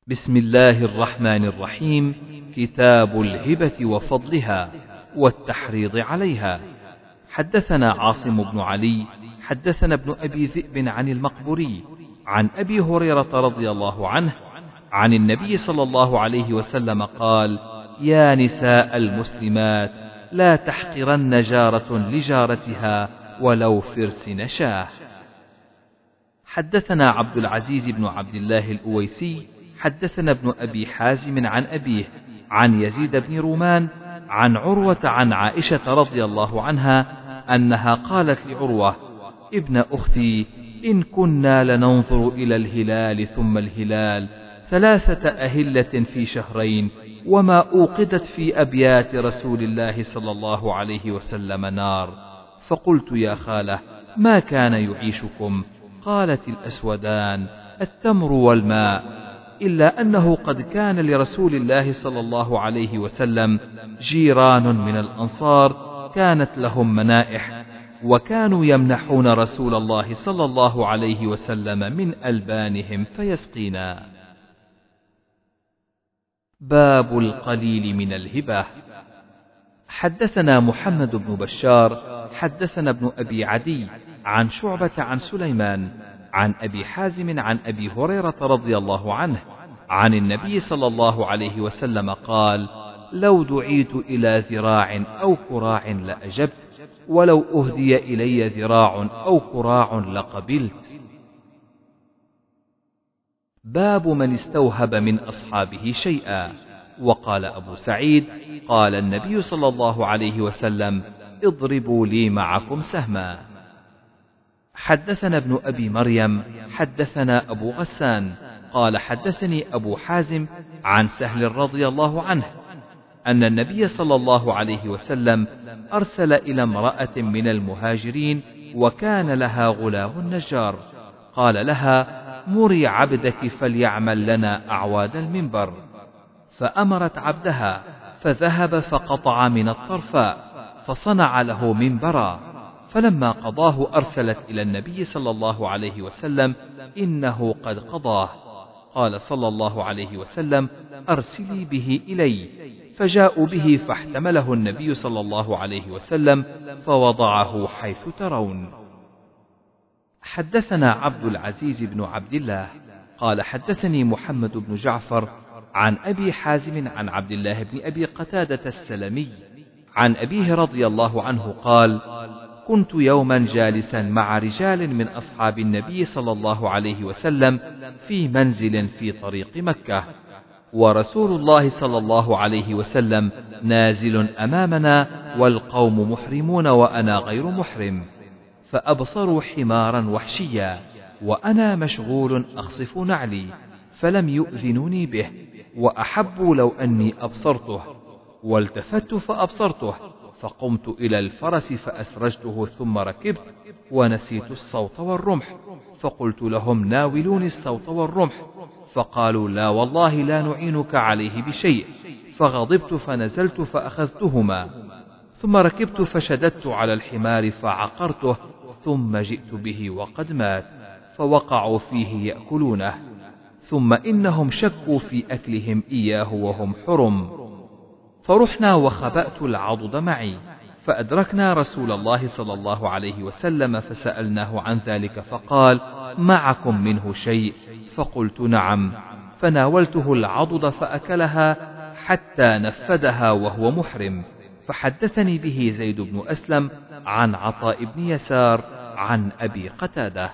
بسم الله الرحمن الرحيم. كتاب الهبة وفضلها والتحريض عليها. حدثنا عاصم بن علي حدثنا ابن أبي ذئب عن المقبوري عن أبي هريرة رضي الله عنه عن النبي صلى الله عليه وسلم قال: يا نساء المسلمات لا تحقرن جارة لجارتها ولو فرس نشاه. حدثنا عبد العزيز بن عبد الله الأويسي حدثنا ابن أبي حازم عن أبيه عن يزيد بن رومان عن عروة عن عائشة رضي الله عنها أنها قالت لعروة: ابن أختي، إن كنا لننظر إلى الهلال ثم الهلال 3 أهلة في شهرين وما أوقدت في أبيات رسول الله صلى الله عليه وسلم نار، فقلت: يا خالة، ما كان يعيشكم؟ قالت: الأسودان، التمر والماء، إلا أنه قد كان لرسول الله صلى الله عليه وسلم جيران من الأنصار كانت لهم منائح، وكانوا يمنحون رسول الله صلى الله عليه وسلم من ألبانهم فيسقينا. باب القليل من الهبة. حدثنا محمد بن بشار حدثنا ابن أبي عدي عن شعبة عن سليمان عن أبي حازم عن أبي هريرة رضي الله عنه عن النبي صلى الله عليه وسلم قال: لو دعيت إلى ذراع أو كراع لأجبت، ولو أهدي إلي ذراع أو كراع لقبلت. باب من استوهب من أصحابه شيئا. وقال أبو سعيد: قال النبي صلى الله عليه وسلم: اضربوا لي معكم سهما. حدثنا ابن أبي مريم حدثنا أبو غسان قال: حدثني أبو حازم عن سهل رضي الله عنه أن النبي صلى الله عليه وسلم أرسل إلى امرأة من المهاجرين وكان لها غلام نجار، قال لها: مري عبدك فليعمل لنا أعواد المنبر. فأمرت عبدها فذهب فقطع من الطرفاء فصنع له منبرا، فلما قضاه أرسلت إلى النبي صلى الله عليه وسلم: إنه قد قضاه. قال صلى الله عليه وسلم: أرسلي به إلي. فجاءوا به فاحتمله النبي صلى الله عليه وسلم فوضعه حيث ترون. حدثنا عبد العزيز بن عبد الله قال: حدثني محمد بن جعفر عن أبي حازم عن عبد الله بن أبي قتادة السلمي عن أبيه رضي الله عنه قال: كنت يوما جالسا مع رجال من أصحاب النبي صلى الله عليه وسلم في منزل في طريق مكة، ورسول الله صلى الله عليه وسلم نازل أمامنا والقوم محرمون وأنا غير محرم، فأبصروا حمارا وحشيا وأنا مشغول أخصف نعلي، فلم يؤذنوني به، وأحبوا لو أني أبصرته، والتفت فأبصرته، فقمت إلى الفرس فأسرجته ثم ركبت، ونسيت الصوت والرمح، فقلت لهم: ناولوني الصوت والرمح، فقالوا: لا والله لا نعينك عليه بشيء، فغضبت فنزلت فأخذتهما، ثم ركبت فشددت على الحمار فعقرته، ثم جئت به وقد مات، فوقعوا فيه يأكلونه، ثم إنهم شكوا في أكلهم إياه وهم حرم، فرحنا وخبأت العضد معي، فأدركنا رسول الله صلى الله عليه وسلم فسألناه عن ذلك، فقال: معكم منه شيء؟ فقلت: نعم، فناولته العضد فأكلها حتى نفدها وهو محرم. فحدثني به زيد بن أسلم عن عطاء بن يسار عن أبي قتادة.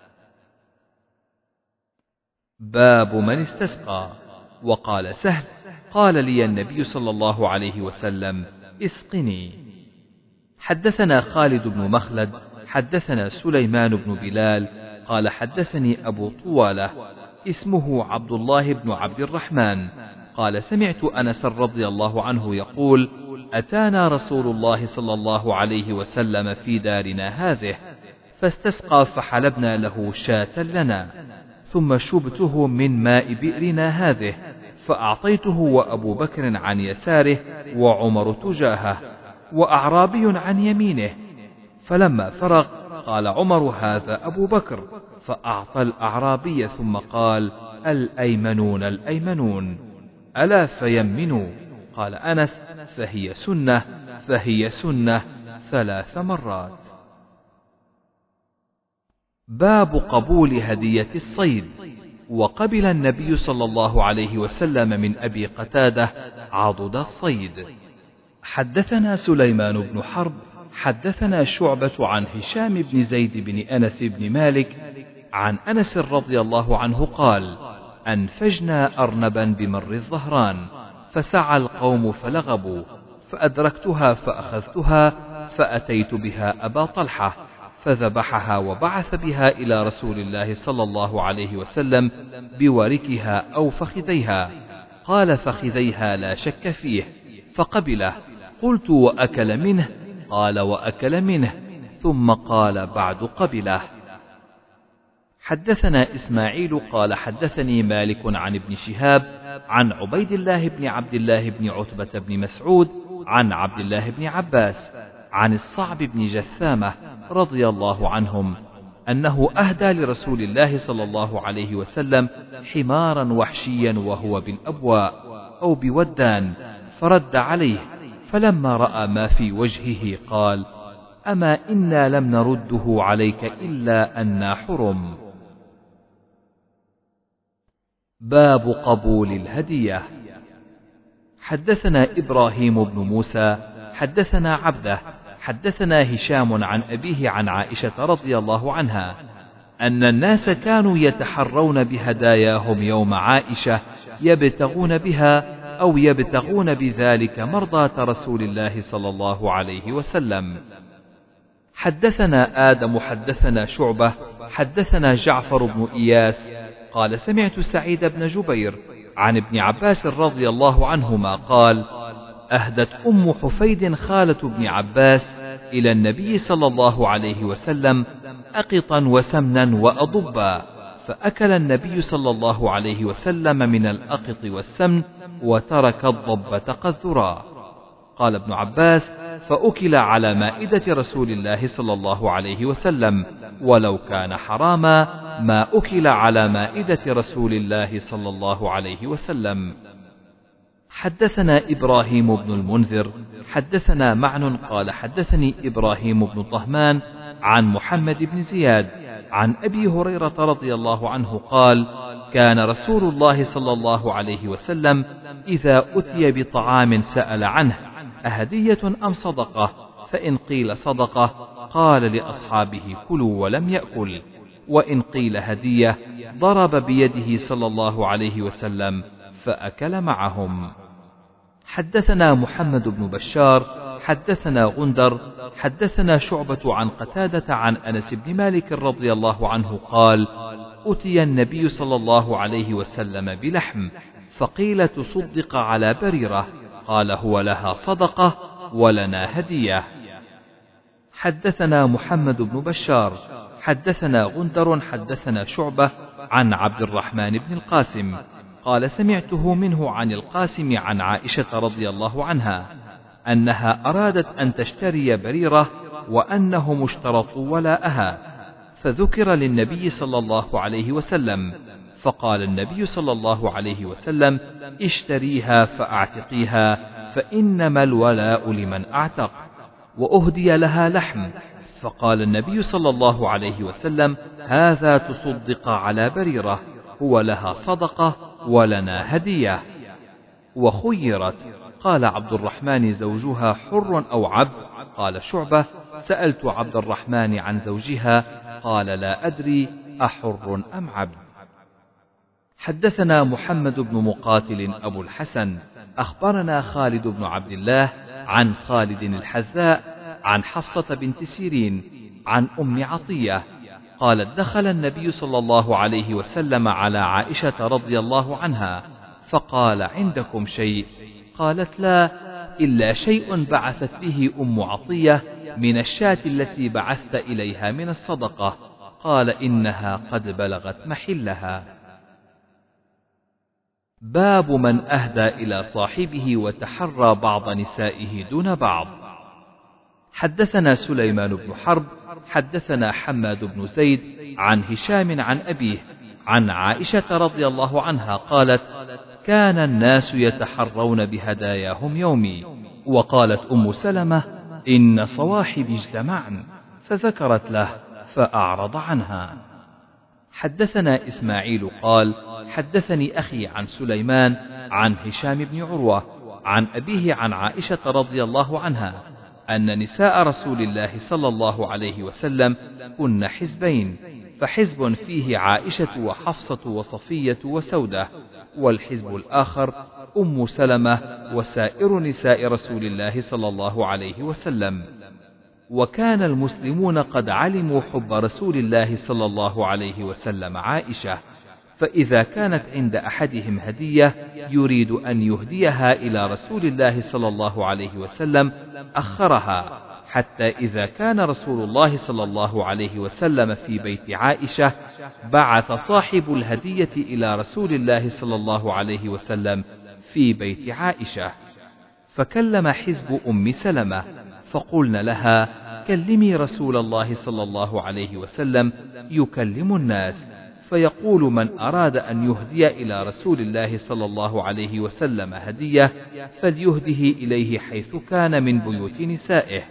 باب من استسقى. وقال سهل: قال لي النبي صلى الله عليه وسلم: اسقني. حدثنا خالد بن مخلد حدثنا سليمان بن بلال قال: حدثني أبو طوالة اسمه عبد الله بن عبد الرحمن قال: سمعت أنس رضي الله عنه يقول: أتانا رسول الله صلى الله عليه وسلم في دارنا هذه، فاستسقى فحلبنا له شاة لنا، ثم شبته من ماء بئرنا هذه، فأعطيته وأبو بكر عن يساره وعمر تجاهه وأعرابي عن يمينه، فلما فرغ قال عمر: هذا أبو بكر، فأعطى الأعرابي ثم قال: الأيمنون الأيمنون، ألا فيمنوا. قال أنس: فهي سنة فهي سنة 3 مرات. باب قبول هدية الصيد. وقبل النبي صلى الله عليه وسلم من أبي قتادة عضد الصيد. حدثنا سليمان بن حرب حدثنا شعبة عن هشام بن زيد بن أنس بن مالك عن أنس رضي الله عنه قال: أنفجنا أرنبا بمر الظهران، فسعى القوم فلغبوا، فأدركتها فأخذتها، فأتيت بها أبا طلحة فذبحها وبعث بها إلى رسول الله صلى الله عليه وسلم بوركها أو فخذيها. قال: فخذيها لا شك فيه، فقبله. قلت: وأكل منه؟ قال: وأكل منه. ثم قال: بعد قبله. حدثنا إسماعيل قال حدثني مالك عن ابن شهاب عن عبيد الله بن عبد الله بن عتبة بن مسعود عن عبد الله بن عباس عن الصعب بن جثامة رضي الله عنهم أنه أهدى لرسول الله صلى الله عليه وسلم حمارا وحشيا وهو بالأبواء أو بودان، فرد عليه، فلما رأى ما في وجهه قال: أما إنا لم نرده عليك إلا أنا حرم. باب قبول الهدية. حدثنا إبراهيم بن موسى حدثنا عبده حدثنا هشام عن أبيه عن عائشة رضي الله عنها أن الناس كانوا يتحرون بهداياهم يوم عائشة يبتغون بها أو يبتغون بذلك مرضاة رسول الله صلى الله عليه وسلم. حدثنا آدم حدثنا شعبة حدثنا جعفر بن إياس قال: سمعت سعيد بن جبير عن ابن عباس رضي الله عنهما قال: أهدت أم حفيد خالة ابن عباس إلى النبي صلى الله عليه وسلم أقطا وسمنا وأضبا، فأكل النبي صلى الله عليه وسلم من الأقط والسمن وترك الضبة قذرا. قال ابن عباس: فأكل على مائدة رسول الله صلى الله عليه وسلم، ولو كان حراما ما أكل على مائدة رسول الله صلى الله عليه وسلم. حدثنا إبراهيم بن المنذر حدثنا معن قال حدثني إبراهيم بن طهمان عن محمد بن زياد عن أبي هريرة رضي الله عنه قال: كان رسول الله صلى الله عليه وسلم إذا أتي بطعام سأل عنه: أهدية أم صدقة؟ فإن قيل صدقة قال لأصحابه: كلوا ولم يأكل، وإن قيل هدية ضرب بيده صلى الله عليه وسلم فأكل معهم. حدثنا محمد بن بشار حدثنا غندر حدثنا شعبة عن قتادة عن أنس بن مالك رضي الله عنه قال: أتي النبي صلى الله عليه وسلم بلحم، فقيل: تصدق على بريرة؟ قال: هو لها صدقة ولنا هدية. حدثنا محمد بن بشار حدثنا غندر حدثنا شعبة عن عبد الرحمن بن القاسم قال: سمعته منه عن القاسم عن عائشة رضي الله عنها أنها أرادت أن تشتري بريرة وأنهم اشترطوا ولاءها، فذكر للنبي صلى الله عليه وسلم، فقال النبي صلى الله عليه وسلم: اشتريها فأعتقيها، فإنما الولاء لمن أعتق. وأهدي لها لحم، فقال النبي صلى الله عليه وسلم: هذا تصدق على بريرة، هو لها صدقة ولنا هدية. وخيرت، قال عبد الرحمن: زوجها حر أو عبد؟ قال شعبة: سألت عبد الرحمن عن زوجها قال: لا أدري أحر أم عبد. حدثنا محمد بن مقاتل أبو الحسن أخبرنا خالد بن عبد الله عن خالد الحذاء عن حفصة بنت سيرين عن أم عطية قالت: دخل النبي صلى الله عليه وسلم على عائشة رضي الله عنها فقال: عندكم شيء؟ قالت: لا، إلا شيء بعثت به أم عطية من الشاة التي بعثت إليها من الصدقة. قال: إنها قد بلغت محلها. باب من أهدى إلى صاحبه وتحرى بعض نسائه دون بعض. حدثنا سليمان بن حرب حدثنا حماد بن زيد عن هشام عن أبيه عن عائشة رضي الله عنها قالت: كان الناس يتحرون بهداياهم يومي. وقالت أم سلمة: إن صواحبي اجتمعن، فذكرت له فأعرض عنها. حدثنا إسماعيل قال: حدثني أخي عن سليمان عن هشام بن عروة عن أبيه عن عائشة رضي الله عنها أن نساء رسول الله صلى الله عليه وسلم كن حزبين، فحزب فيه عائشة وحفصة وصفية وسودة، والحزب الآخر أم سلمة وسائر نساء رسول الله صلى الله عليه وسلم. وكان المسلمون قد علموا حب رسول الله صلى الله عليه وسلم عائشة، فإذا كانت عند أحدهم هدية يريد أن يهديها إلى رسول الله صلى الله عليه وسلم أخرها، حتى إذا كان رسول الله صلى الله عليه وسلم في بيت عائشة بعث صاحب الهدية إلى رسول الله صلى الله عليه وسلم في بيت عائشة، فكلم حزب أم سلمة فقلن لها: كلمي رسول الله صلى الله عليه وسلم يكلم الناس، فيقول من أراد أن يهدي إلى رسول الله صلى الله عليه وسلم هدية فليهده إليه حيث كان من بيوت نسائه.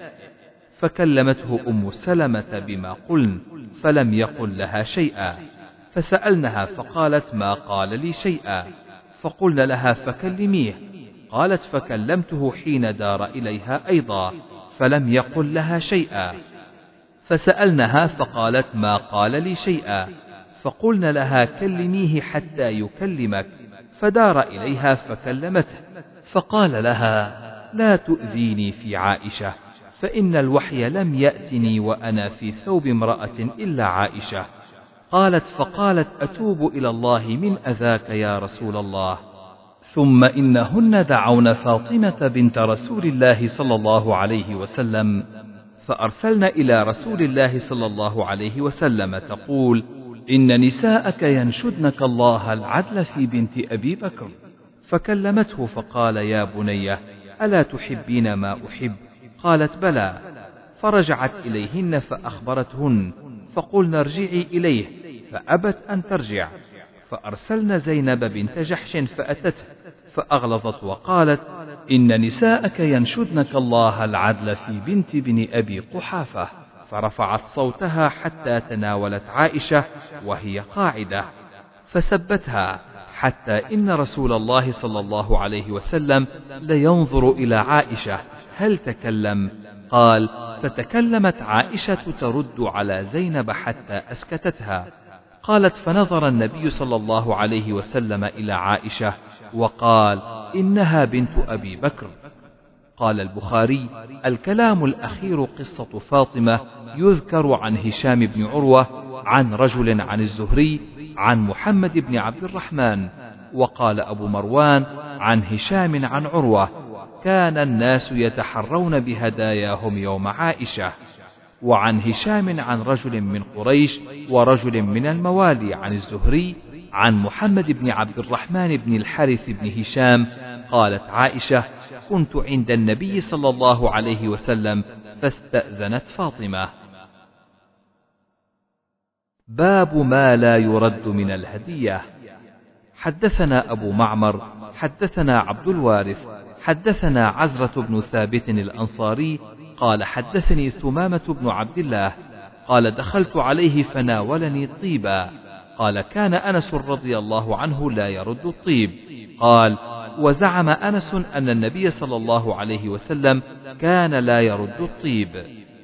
فكلمته أم سلمة بما قلن، فلم يقل لها شيئا، فسألنها فقالت: ما قال لي شيئا. فقلن لها: فكلميه. قالت: فكلمته حين دار إليها أيضا، فلم يقل لها شيئا. فسألنها فقالت: ما قال لي شيئا. فقلن لها: كلميه حتى يكلمك. فدار إليها فكلمته، فقال لها: لا تؤذيني في عائشة، فإن الوحي لم يأتني وأنا في ثوب امرأة إلا عائشة. قالت: فقالت: أتوب إلى الله من أذاك يا رسول الله. ثم إنهن دعون فاطمة بنت رسول الله صلى الله عليه وسلم، فأرسلن إلى رسول الله صلى الله عليه وسلم تقول: إن نساءك ينشدنك الله العدل في بنت أبي بكر. فكلمته فقال: يا بني، ألا تحبين ما أحب؟ قالت: بلى. فرجعت إليهن فأخبرتهن، فقلنا: ارجعي إليه، فأبت أن ترجع. فأرسلن زينب بنت جحش فأتته، فأغلظت وقالت: إن نساءك ينشدنك الله العدل في بنت بن أبي قحافة. فرفعت صوتها حتى تناولت عائشة وهي قاعدة، فسبتها حتى إن رسول الله صلى الله عليه وسلم لينظر إلى عائشة هل تكلم؟ قال: فتكلمت عائشة ترد على زينب حتى أسكتتها. قالت: فنظر النبي صلى الله عليه وسلم إلى عائشة وقال: إنها بنت أبي بكر. قال البخاري: الكلام الأخير قصة فاطمة يذكر عن هشام بن عروة عن رجل عن الزهري عن محمد بن عبد الرحمن. وقال أبو مروان عن هشام عن عروة: كان الناس يتحرون بهداياهم يوم عائشة. وعن هشام عن رجل من قريش ورجل من الموالي عن الزهري عن محمد بن عبد الرحمن بن الحارث بن هشام. قالت عائشة: كنت عند النبي صلى الله عليه وسلم فاستأذنت فاطمة. باب ما لا يرد من الهدية. حدثنا أبو معمر حدثنا عبد الوارث حدثنا عزرة بن ثابت الأنصاري قال: حدثني ثمامة بن عبد الله قال: دخلت عليه فناولني طيبا. قال: كان أنس رضي الله عنه لا يرد الطيب. قال: وزعم أنس أن النبي صلى الله عليه وسلم كان لا يرد الطيب.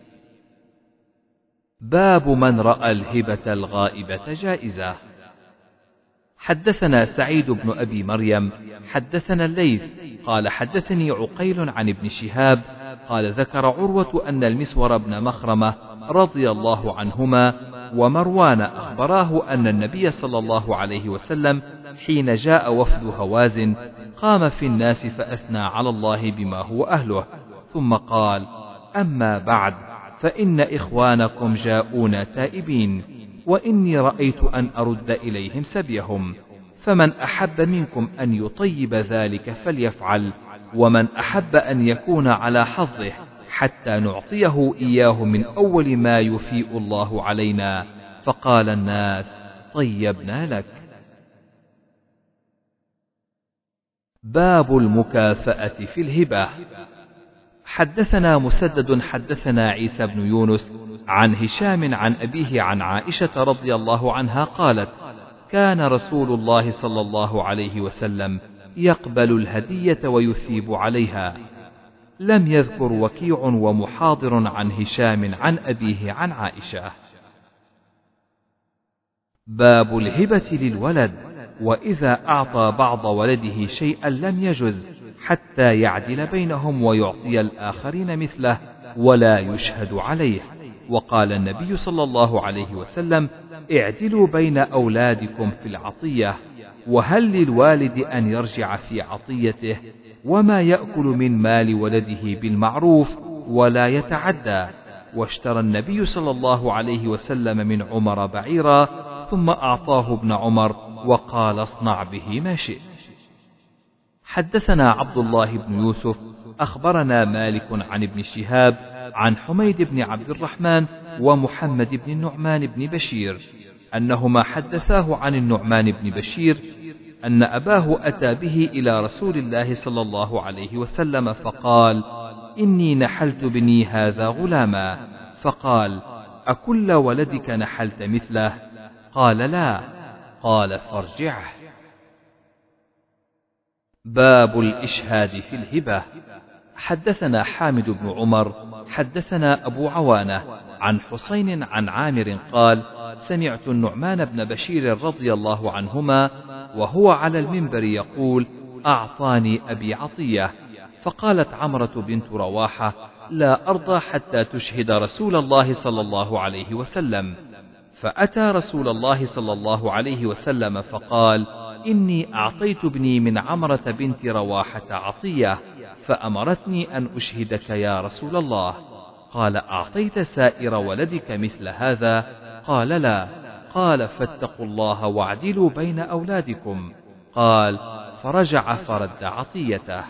باب من رأى الهبة الغائبة جائزة. حدثنا سعيد بن أبي مريم حدثنا الليث قال: حدثني عقيل عن ابن شهاب قال: ذكر عروة أن المسور بن مخرمة رضي الله عنهما ومروان أخبراه أن النبي صلى الله عليه وسلم حين جاء وفد هوازن قام في الناس فأثنى على الله بما هو أهله، ثم قال: أما بعد، فإن إخوانكم جاءون تائبين، وإني رأيت أن أرد إليهم سبيهم، فمن أحب منكم أن يطيب ذلك فليفعل، ومن أحب أن يكون على حظه حتى نعطيه إياه من أول ما يفيء الله علينا. فقال الناس: طيبنا لك. باب المكافأة في الهبة. حدثنا مسدد حدثنا عيسى بن يونس عن هشام عن أبيه عن عائشة رضي الله عنها قالت: كان رسول الله صلى الله عليه وسلم يقبل الهدية ويثيب عليها. لم يذكر وكيع ومحاضر عن هشام عن أبيه عن عائشة. باب الهبة للولد، وإذا أعطى بعض ولده شيئا لم يجز حتى يعدل بينهم ويعطي الآخرين مثله ولا يشهد عليه. وقال النبي صلى الله عليه وسلم: اعدلوا بين أولادكم في العطية، وهل للوالد أن يرجع في عطيته، وما يأكل من مال ولده بالمعروف ولا يتعدى. واشترى النبي صلى الله عليه وسلم من عمر بعيرا ثم أعطاه ابن عمر وقال: اصنع به ما شئت. حدثنا عبد الله بن يوسف أخبرنا مالك عن ابن شهاب عن حميد بن عبد الرحمن ومحمد بن النعمان بن بشير أنهما حدثاه عن النعمان بن بشير أن أباه أتى به إلى رسول الله صلى الله عليه وسلم فقال: إني نحلت بني هذا غلاما. فقال: أكل ولدك نحلت مثله؟ قال: لا. قال: فارجعه. باب الإشهاد في الهبة. حدثنا حامد بن عمر حدثنا أبو عوانة عن حسين عن عامر قال: سمعت النعمان بن بشير رضي الله عنهما وهو على المنبر يقول: أعطاني أبي عطية. فقالت عمرة بنت رواحة: لا أرضى حتى تشهد رسول الله صلى الله عليه وسلم. فأتى رسول الله صلى الله عليه وسلم فقال: إني أعطيت ابني من عمرة بنت رواحة عطية، فأمرتني أن أشهدك يا رسول الله. قال: أعطيت سائر ولدك مثل هذا؟ قال: لا. قال: فاتقوا الله واعدلوا بين أولادكم. قال: فرجع فرد عطيته.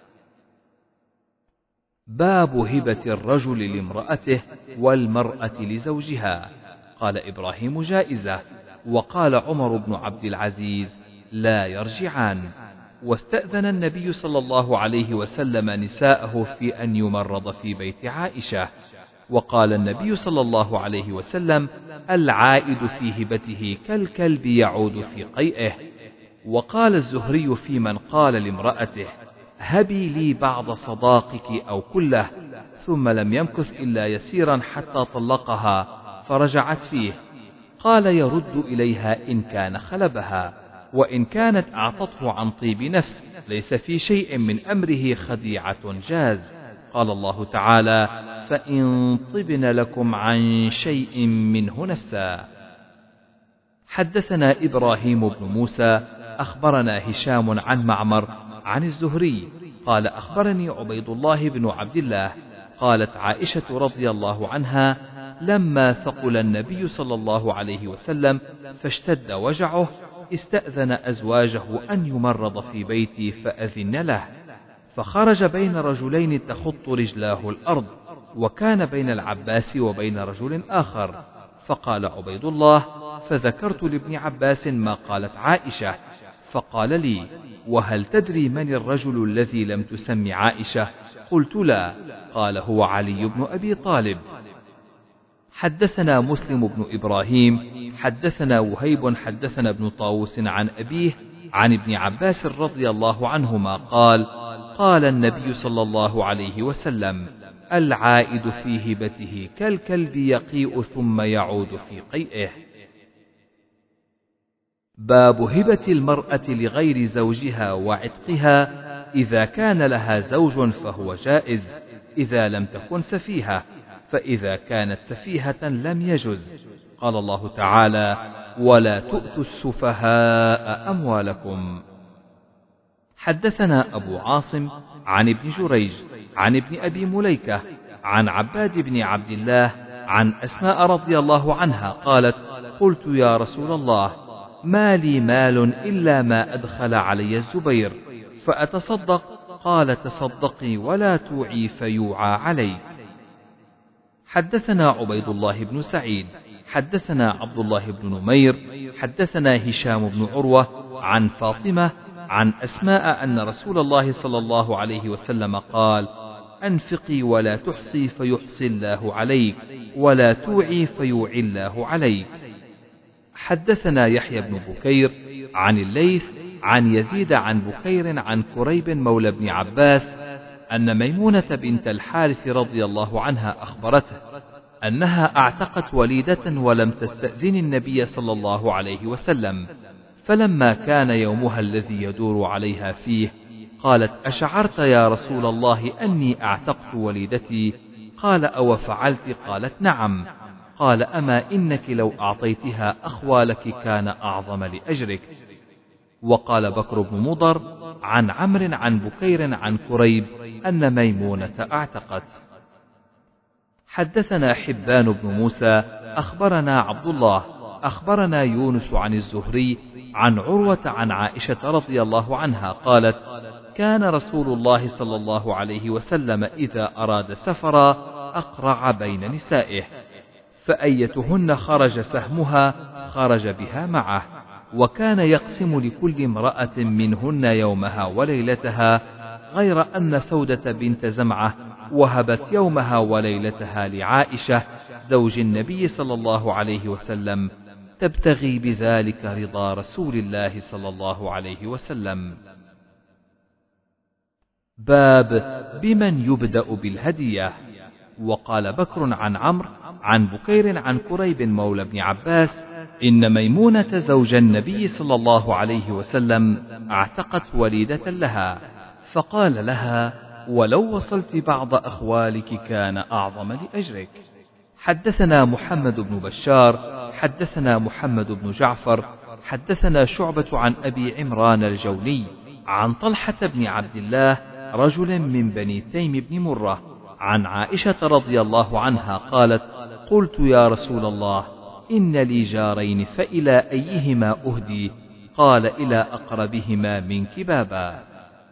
باب هبة الرجل لامرأته والمرأة لزوجها. قال إبراهيم: جائزة. وقال عمر بن عبد العزيز: لا يرجعان. واستأذن النبي صلى الله عليه وسلم نساءه في أن يمرض في بيت عائشة. وقال النبي صلى الله عليه وسلم: العائد في هبته كالكلب يعود في قيئه. وقال الزهري في من قال لامرأته: هبي لي بعض صداقك أو كله، ثم لم يمكث إلا يسيرا حتى طلقها فرجعت فيه. قال: يرد إليها إن كان خلبها، وإن كانت أعطته عن طيب نفس ليس في شيء من أمره خديعة جاز. قال الله تعالى: فإن طبن لكم عن شيء منه نفسا. حدثنا إبراهيم بن موسى أخبرنا هشام عن معمر عن الزهري قال: أخبرني عبيد الله بن عبد الله قالت عائشة رضي الله عنها: لما ثقل النبي صلى الله عليه وسلم فاشتد وجعه استأذن أزواجه أن يمرض في بيتي فأذن له، فخرج بين رجلين تخط رجلاه الأرض، وكان بين العباس وبين رجل آخر. فقال عبيد الله: فذكرت لابن عباس ما قالت عائشة، فقال لي: وهل تدري من الرجل الذي لم تسم عائشة؟ قلت: لا. قال: هو علي بن أبي طالب. حدثنا مسلم بن إبراهيم حدثنا وهيب حدثنا ابن طاووس عن أبيه عن ابن عباس رضي الله عنهما قال: قال النبي صلى الله عليه وسلم: العائد في هبته كالكلب يقيء ثم يعود في قيئه. باب هبة المرأة لغير زوجها وعتقها. إذا كان لها زوج فهو جائز، إذا لم تكن سفيهة، فإذا كانت سفيهة لم يجز. قال الله تعالى: ولا تؤتوا السفهاء أموالكم. حدثنا أبو عاصم عن ابن جريج عن ابن أبي مليكة عن عباد بن عبد الله عن أسماء رضي الله عنها قالت: قلت: يا رسول الله، ما لي مال إلا ما أدخل علي الزبير، فأتصدق؟ قال: تصدقي ولا توعي فيوعى عليك. حدثنا عبيد الله بن سعيد حدثنا عبد الله بن نمير حدثنا هشام بن عروة عن فاطمة عن أسماء أن رسول الله صلى الله عليه وسلم قال: أنفقي ولا تحصي فيحصي الله عليك، ولا توعي فيوعي الله عليك. حدثنا يحيى بن بكير عن الليث عن يزيد عن بكير عن كريب مولى بن عباس أن ميمونة بنت الحارث رضي الله عنها أخبرته أنها اعتقت وليدة ولم تستأذن النبي صلى الله عليه وسلم، فلما كان يومها الذي يدور عليها فيه قالت: أشعرت يا رسول الله أني اعتقت وليدتي؟ قال: أو فعلت؟ قالت: نعم. قال: أما إنك لو أعطيتها أخوالك كان أعظم لأجرك. وقال بكر بن مضر عن عمرو عن بكير عن كريب أن ميمونة اعتقت. حدثنا حبان بن موسى أخبرنا عبد الله أخبرنا يونس عن الزهري عن عروة عن عائشة رضي الله عنها قالت: كان رسول الله صلى الله عليه وسلم إذا أراد سفرا أقرع بين نسائه، فأيتهن خرج سهمها خرج بها معه، وكان يقسم لكل امرأة منهن يومها وليلتها، غير أن سودة بنت زمعة وهبت يومها وليلتها لعائشة زوج النبي صلى الله عليه وسلم، تبتغي بذلك رضا رسول الله صلى الله عليه وسلم. باب بمن يبدأ بالهدية. وقال بكر عن عمرو عن بكير عن كريب مولى بن عباس إن ميمونة زوج النبي صلى الله عليه وسلم اعتقت وليدة لها، فقال لها: ولو وصلت بعض أخوالك كان أعظم لأجرك. حدثنا محمد بن بشار حدثنا محمد بن جعفر حدثنا شعبة عن أبي عمران الجوني عن طلحة بن عبد الله رجل من بني تيم بن مرة عن عائشة رضي الله عنها قالت: قلت يا رسول الله إن لي جارين فإلى أيهما أهدي؟ قال: إلى أقربهما منك بابا.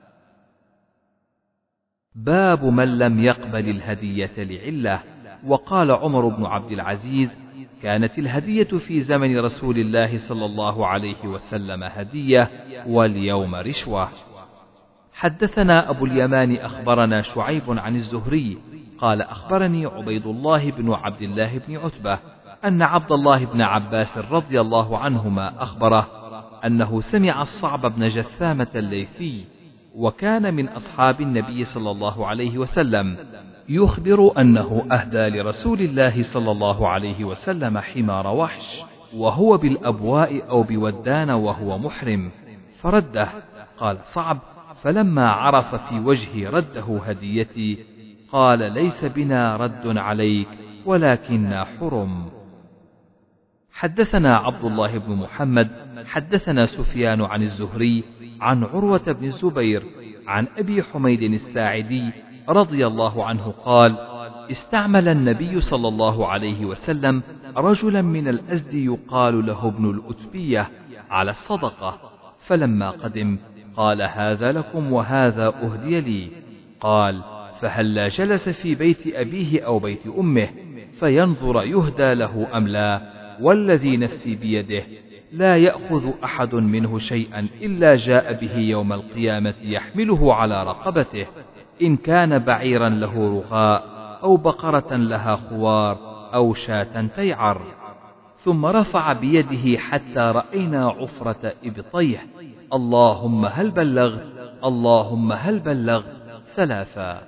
باب من لم يقبل الهدية لعلة. وقال عمر بن عبد العزيز: كانت الهدية في زمن رسول الله صلى الله عليه وسلم هدية، واليوم رشوة. حدثنا أبو اليمان أخبرنا شعيب عن الزهري قال: أخبرني عبيد الله بن عبد الله بن عتبة أن عبد الله بن عباس رضي الله عنهما أخبره أنه سمع الصعب بن جثامة الليثي، وكان من أصحاب النبي صلى الله عليه وسلم، يخبر أنه أهدى لرسول الله صلى الله عليه وسلم حمار وحش وهو بالأبواء أو بودان وهو محرم، فرده. قال صعب: فلما عرف في وجهي رده هديتي قال: ليس بنا رد عليك ولكننا حرم. حدثنا عبد الله بن محمد حدثنا سفيان عن الزهري عن عروة بن الزبير عن أبي حميد الساعدي رضي الله عنه قال: استعمل النبي صلى الله عليه وسلم رجلا من الأزد يقال له ابن الأتبية على الصدقة، فلما قدم قال: هذا لكم وهذا أهدي لي. قال: فهلا جلس في بيت أبيه أو بيت أمه فينظر يهدى له أم لا؟ والذي نفسي بيده لا يأخذ أحد منه شيئا إلا جاء به يوم القيامة يحمله على رقبته، إن كان بعيرا له رغاء أو بقرة لها خوار أو شاة تيعر. ثم رفع بيده حتى رأينا عفرة إبطيه: اللهم هل بلغت؟ اللهم هل بلغت؟ 3.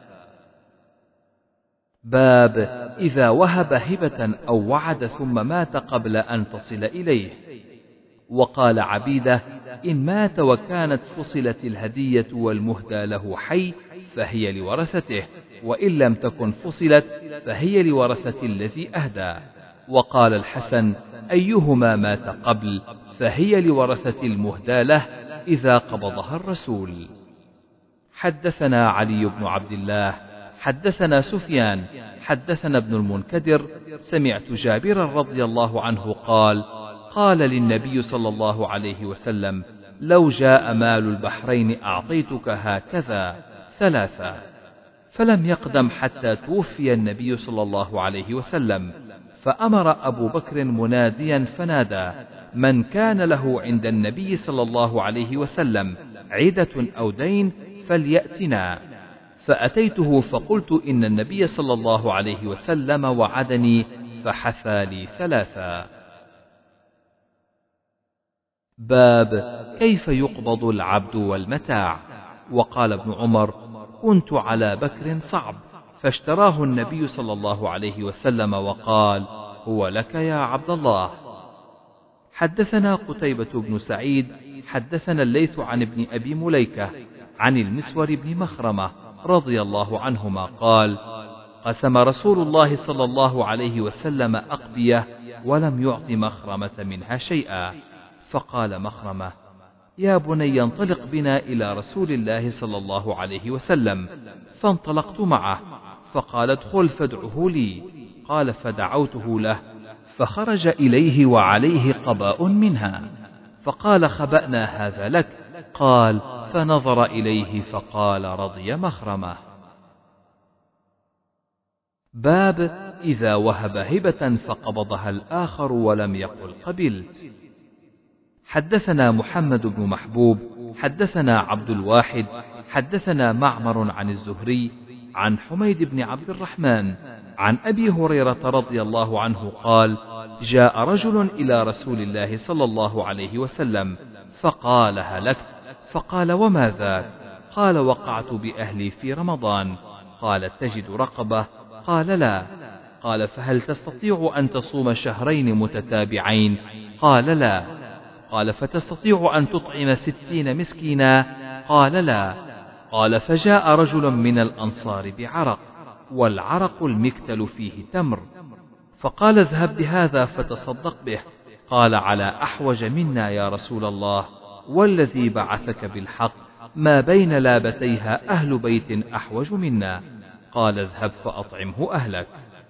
باب إذا وهب هبة أو وعد ثم مات قبل أن تصل إليه. وقال عبيدة: إن مات وكانت فصلت الهدية والمهدى له حي فهي لورثته، وإن لم تكن فصلت فهي لورثة الذي أهدى. وقال الحسن: أيهما مات قبل فهي لورثة المهدى له إذا قبضها الرسول. حدثنا علي بن عبد الله حدثنا سفيان حدثنا ابن المنكدر سمعت جابرا رضي الله عنه قال: قال للنبي صلى الله عليه وسلم: لو جاء مال البحرين أعطيتك هكذا 3. فلم يقدم حتى توفي النبي صلى الله عليه وسلم، فأمر أبو بكر مناديا فنادى: من كان له عند النبي صلى الله عليه وسلم عدة أو دين فليأتنا. فأتيته فقلت: إن النبي صلى الله عليه وسلم وعدني، فحثى لي ثلاثا. باب كيف يقبض العبد والمتاع. وقال ابن عمر: كنت على بكر صعب، فاشتراه النبي صلى الله عليه وسلم وقال: هو لك يا عبد الله. حدثنا قتيبة بن سعيد حدثنا الليث عن ابن أبي مليكة عن المسور بن مخرمة رضي الله عنهما قال: قسم رسول الله صلى الله عليه وسلم أقبية ولم يعط مخرمة منها شيئا، فقال مخرمة: يا بني انطلق بنا إلى رسول الله صلى الله عليه وسلم. فانطلقت معه، فقال: ادخل فادعه لي. قال: فدعوته له، فخرج إليه وعليه قباء منها، فقال: خبأنا هذا لك. قال: فنظر إليه فقال: رضي مخرمة. باب إذا وهب هبة فقبضها الآخر ولم يقل قبلت. حدثنا محمد بن محبوب حدثنا عبد الواحد حدثنا معمر عن الزهري عن حميد بن عبد الرحمن عن أبي هريرة رضي الله عنه قال: جاء رجل إلى رسول الله صلى الله عليه وسلم فقال: هلكت. فقال: وما ذاك؟ قال: وقعت بأهلي في رمضان. قال: تجد رقبة؟ قال: لا. قال: فهل تستطيع أن تصوم شهرين متتابعين؟ قال: لا. قال: فتستطيع أن تطعم 60 مسكينا؟ قال: لا. قال: فجاء رجل من الأنصار بعرق، والعرق المكتل فيه تمر، فقال: اذهب بهذا فتصدق به. قال: على أحوج منا يا رسول الله، والذي بعثك بالحق ما بين لابتيها أهل بيت أحوج منا. قال: اذهب فأطعمه أهلك.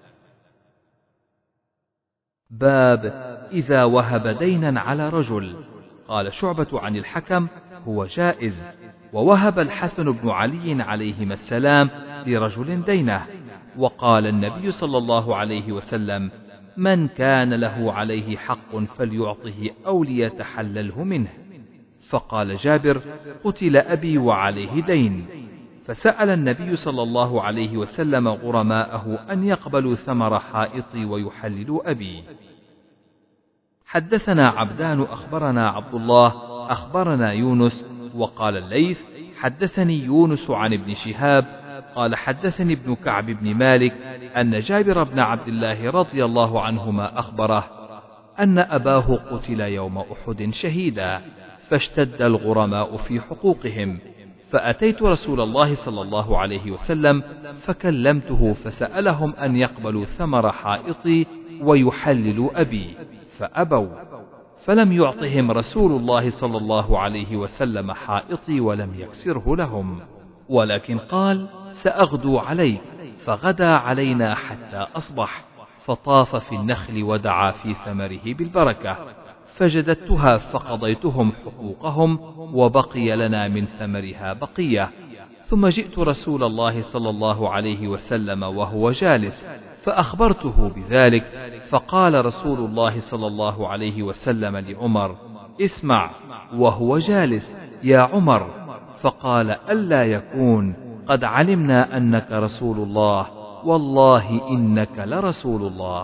باب إذا وهب دينا على رجل. قال شعبة عن الحكم: هو جائز. ووهب الحسن بن علي عليهما السلام لرجل دينه، وقال النبي صلى الله عليه وسلم: من كان له عليه حق فليعطه أو ليتحلله منه. فقال جابر: قتل أبي وعليه دين. فسأل النبي صلى الله عليه وسلم غرماءه أن يقبلوا ثمر حائطي ويحللوا أبي. حدثنا عبدان أخبرنا عبد الله أخبرنا يونس. وقال الليث: حدثني يونس عن ابن شهاب قال: حدثني ابن كعب بن مالك أن جابر بن عبد الله رضي الله عنهما أخبره أن أباه قتل يوم أحد شهيدا، فاشتد الغرماء في حقوقهم، فأتيت رسول الله صلى الله عليه وسلم فكلمته فسألهم أن يقبلوا ثمر حائطي ويحللوا أبي، فأبوا، فلم يعطهم رسول الله صلى الله عليه وسلم حائطي ولم يكسره لهم، ولكن قال: سأغدو عليك، فغدا علينا حتى أصبح، فطاف في النخل ودعا في ثمره بالبركة، فجددتها فقضيتهم حقوقهم، وبقي لنا من ثمرها بقية. ثم جئت رسول الله صلى الله عليه وسلم وهو جالس فأخبرته بذلك، فقال رسول الله صلى الله عليه وسلم لعمر: اسمع وهو جالس يا عمر. فقال: ألا يكون، قد علمنا أنك رسول الله، والله إنك لرسول الله.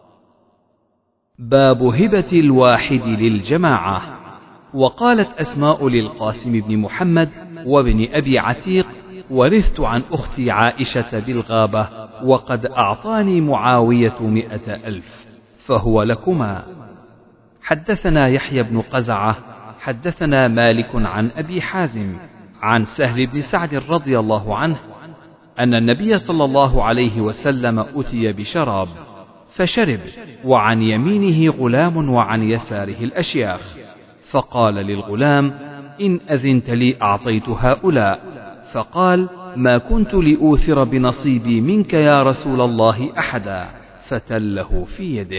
باب هبة الواحد للجماعة. وقالت أسماء للقاسم بن محمد وابن أبي عتيق: ورثت عن أختي عائشة بالغابة، وقد أعطاني معاوية 100,000، فهو لكما. حدثنا يحيى بن قزعة حدثنا مالك عن أبي حازم عن سهل بن سعد رضي الله عنه أن النبي صلى الله عليه وسلم أتي بشراب فشرب، وعن يمينه غلام وعن يساره الأشياخ، فقال للغلام: إن أذنت لي أعطيت هؤلاء. فقال: ما كنت لأوثر بنصيبي منك يا رسول الله أحدا، فتله في يده.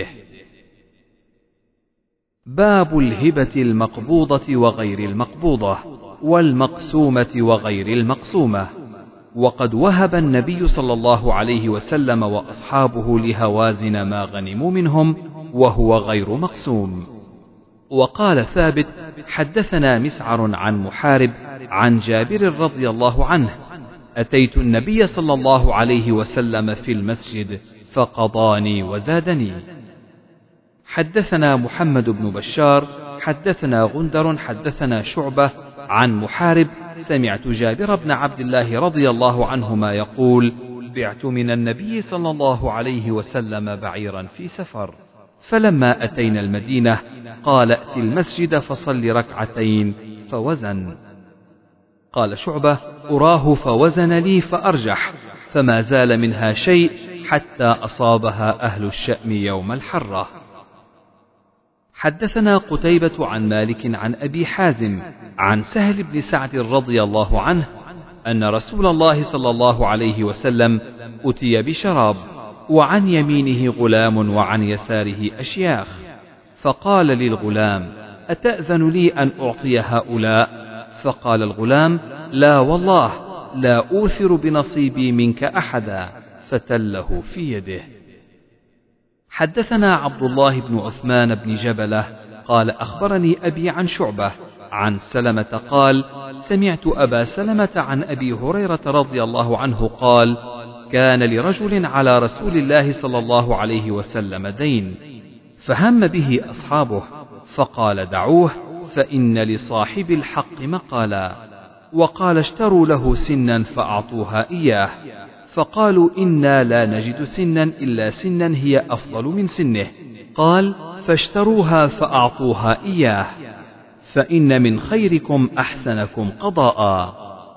باب الهبة المقبوضة وغير المقبوضة، والمقسومة وغير المقسومة. وقد وهب النبي صلى الله عليه وسلم وأصحابه لهوازن ما غنموا منهم وهو غير مقسوم. وقال ثابت: حدثنا مسعر عن محارب عن جابر رضي الله عنه: أتيت النبي صلى الله عليه وسلم في المسجد فقضاني وزادني. حدثنا محمد بن بشار حدثنا غندر حدثنا شعبة عن محارب سمعت جابر بن عبد الله رضي الله عنهما يقول: بعت من النبي صلى الله عليه وسلم بعيرا في سفر، فلما أتينا المدينة قال: ائت المسجد فصل ركعتين، فوزن. قال شعبة: أراه فوزن لي فأرجح، فما زال منها شيء حتى أصابها أهل الشأم يوم الحرة. حدثنا قتيبة عن مالك عن أبي حازم عن سهل بن سعد رضي الله عنه أن رسول الله صلى الله عليه وسلم أتي بشراب، وعن يمينه غلام وعن يساره أشياخ، فقال للغلام: أتأذن لي أن أعطي هؤلاء؟ فقال الغلام: لا والله، لا أوثر بنصيبي منك أحدا، فتله في يده. حدثنا عبد الله بن عثمان بن جبلة قال: أخبرني أبي عن شعبة عن سلمة قال: سمعت أبا سلمة عن أبي هريرة رضي الله عنه قال: كان لرجل على رسول الله صلى الله عليه وسلم دين، فهم به أصحابه، فقال: دعوه، فإن لصاحب الحق مقالا. وقال: اشتروا له سنا فأعطوها إياه، فقالوا: إنا لا نجد سنا إلا سنا هي أفضل من سنه. قال: فاشتروها فأعطوها إياه، فإن من خيركم أحسنكم قضاء.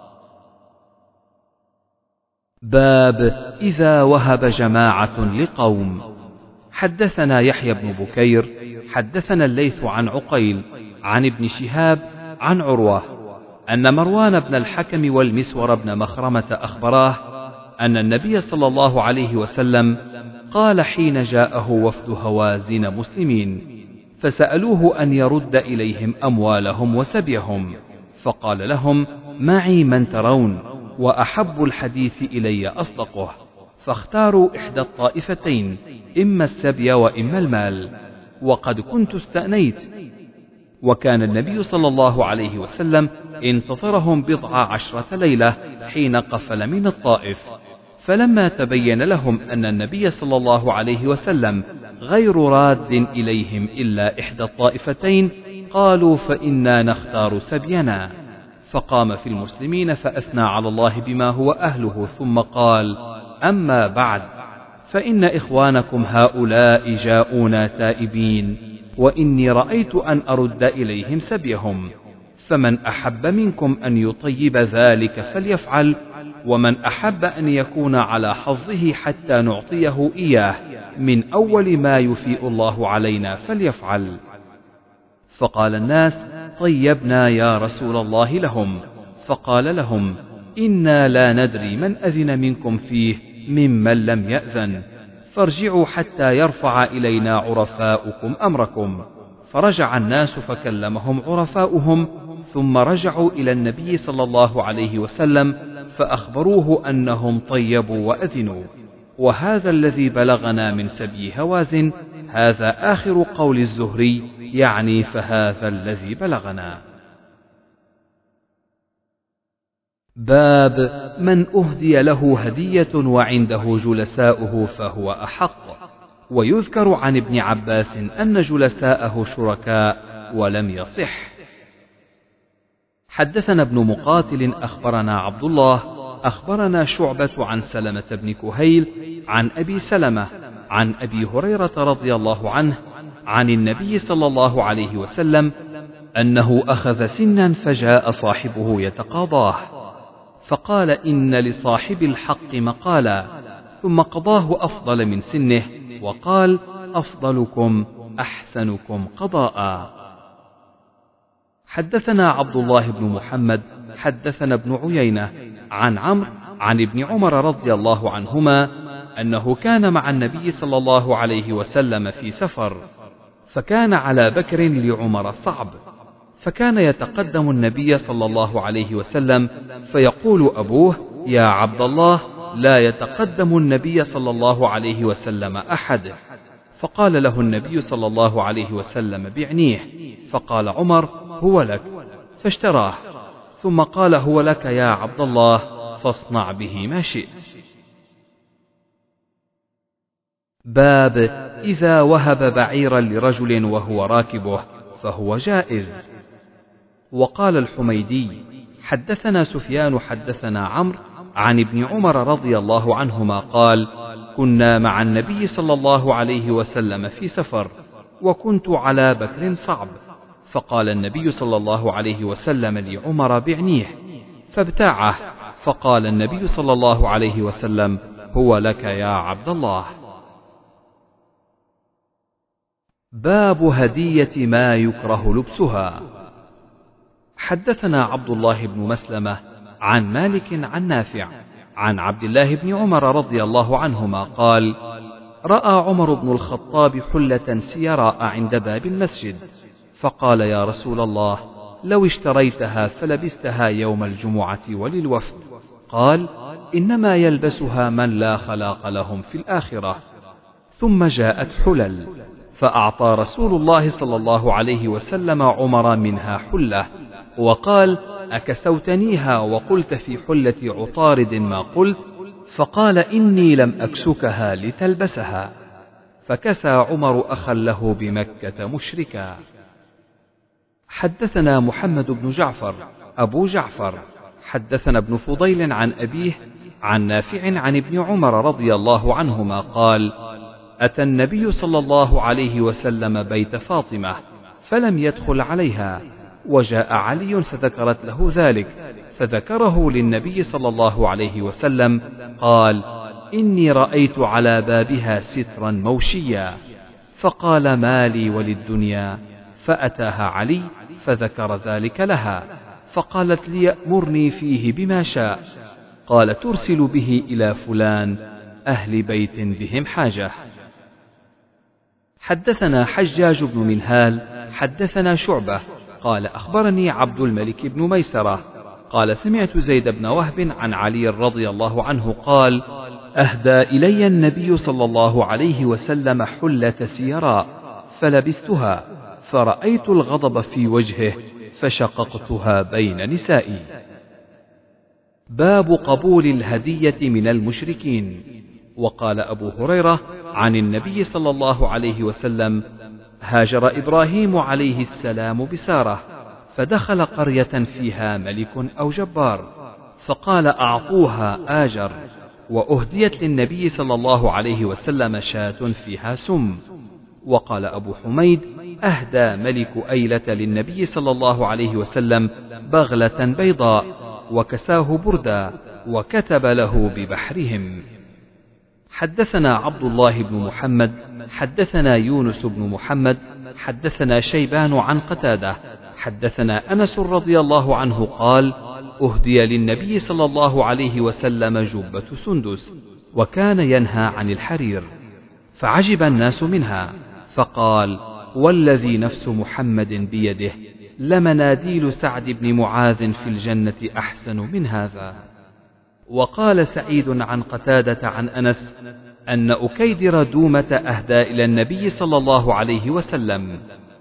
باب إذا وهب جماعة لقوم. حدثنا يحيى بن بكير حدثنا الليث عن عقيل عن ابن شهاب عن عروة أن مروان بن الحكم والمسور بن مخرمة أخبراه أن النبي صلى الله عليه وسلم قال حين جاءه وفد هوازن مسلمين فسألوه أن يرد إليهم أموالهم وسبيهم، فقال لهم: معي من ترون، وأحب الحديث إلي أصدقه، فاختاروا إحدى الطائفتين، إما السبي وإما المال، وقد كنت استأنيت. وكان النبي صلى الله عليه وسلم انتظرهم 14 ليلة حين قفل من الطائف، فلما تبين لهم أن النبي صلى الله عليه وسلم غير راد إليهم إلا إحدى الطائفتين قالوا: فإنا نختار سبينا. فقام في المسلمين فأثنى على الله بما هو أهله، ثم قال: أما بعد، فإن إخوانكم هؤلاء جاءونا تائبين، وإني رأيت أن أرد إليهم سبيهم، فمن أحب منكم أن يطيب ذلك فليفعل، ومن أحب أن يكون على حظه حتى نعطيه إياه من أول ما يفيء الله علينا فليفعل. فقال الناس: طيبنا يا رسول الله لهم. فقال لهم: إنا لا ندري من أذن منكم فيه ممن لم يأذن، فارجعوا حتى يرفع إلينا عرفاؤكم أمركم. فرجع الناس فكلمهم عرفاؤهم، ثم رجعوا إلى النبي صلى الله عليه وسلم فأخبروه أنهم طيبوا وأذنوا. وهذا الذي بلغنا من سبي هوازن، هذا آخر قول الزهري، يعني فهذا الذي بلغنا. باب من أهدي له هدية وعنده جلساؤه فهو أحق. ويذكر عن ابن عباس أن جلساءه شركاء ولم يصح. حدثنا ابن مقاتل أخبرنا عبد الله أخبرنا شعبة عن سلمة بن كهيل عن أبي سلمة عن أبي هريرة رضي الله عنه عن النبي صلى الله عليه وسلم أنه أخذ سنا فجاء صاحبه يتقاضاه، فقال: إن لصاحب الحق مقالا، ثم قضاه أفضل من سنه، وقال: أفضلكم أحسنكم قضاء. حدثنا عبد الله بن محمد حدثنا ابن عيينة عن عمرو عن ابن عمر رضي الله عنهما أنه كان مع النبي صلى الله عليه وسلم في سفر، فكان على بكر لعمر صعب، فكان يتقدم النبي صلى الله عليه وسلم فيقول أبوه: يا عبد الله لا يتقدم النبي صلى الله عليه وسلم أحد. فقال له النبي صلى الله عليه وسلم بعنيه، فقال عمر هو لك، فاشتراه، ثم قال هو لك يا عبد الله فاصنع به ما شئت. باب إذا وهب بعيرا لرجل وهو راكبه فهو جائز. وقال الحميدي حدثنا سفيان حدثنا عمرو عن ابن عمر رضي الله عنهما قال كنا مع النبي صلى الله عليه وسلم في سفر وكنت على بكر صعب، فقال النبي صلى الله عليه وسلم لعمر بعنيه فابتاعه، فقال النبي صلى الله عليه وسلم هو لك يا عبد الله. باب هدية ما يكره لبسها. حدثنا عبد الله بن مسلمة عن مالك عن نافع عن عبد الله بن عمر رضي الله عنهما قال رأى عمر بن الخطاب حلة سيراء عند باب المسجد، فقال يا رسول الله لو اشتريتها فلبستها يوم الجمعة وللوفد. قال إنما يلبسها من لا خلاق لهم في الآخرة. ثم جاءت حلل، فأعطى رسول الله صلى الله عليه وسلم عمر منها حلة، وقال أكسوتنيها وقلت في حلة عطارد ما قلت؟ فقال إني لم أكسكها لتلبسها. فكسى عمر أخا له بمكة مشركا. حدثنا محمد بن جعفر أبو جعفر حدثنا ابن فضيل عن أبيه عن نافع عن ابن عمر رضي الله عنهما قال أتى النبي صلى الله عليه وسلم بيت فاطمة فلم يدخل عليها، وجاء علي فذكرت له ذلك، فذكره للنبي صلى الله عليه وسلم قال إني رأيت على بابها سترا موشيا، فقال ما لي وللدنيا، فأتاها علي فذكر ذلك لها، فقالت ليأمرني فيه بما شاء. قال ترسل به إلى فلان أهل بيت بهم حاجة. حدثنا حجاج بن منهال حدثنا شعبة قال أخبرني عبد الملك بن ميسرة قال سمعت زيد بن وهب عن علي رضي الله عنه قال أهدى إلي النبي صلى الله عليه وسلم حلة سيراء فلبستها، فرأيت الغضب في وجهه فشققتها بين نسائي. باب قبول الهدية من المشركين. وقال أبو هريرة عن النبي صلى الله عليه وسلم هاجر إبراهيم عليه السلام بسارة، فدخل قرية فيها ملك أو جبار، فقال أعطوها آجر، وأهديت للنبي صلى الله عليه وسلم شاة فيها سم. وقال أبو حميد أهدى ملك أيلة للنبي صلى الله عليه وسلم بغلة بيضاء وكساه بردا وكتب له ببحرهم. حدثنا عبد الله بن محمد حدثنا يونس بن محمد حدثنا شيبان عن قتادة حدثنا أنس رضي الله عنه قال أهدي للنبي صلى الله عليه وسلم جبة سندس، وكان ينهى عن الحرير، فعجب الناس منها، فقال والذي نفس محمد بيده لمناديل سعد بن معاذ في الجنة أحسن من هذا. وقال سعيد عن قتادة عن أنس أن أكيدر دومة أهدى إلى النبي صلى الله عليه وسلم.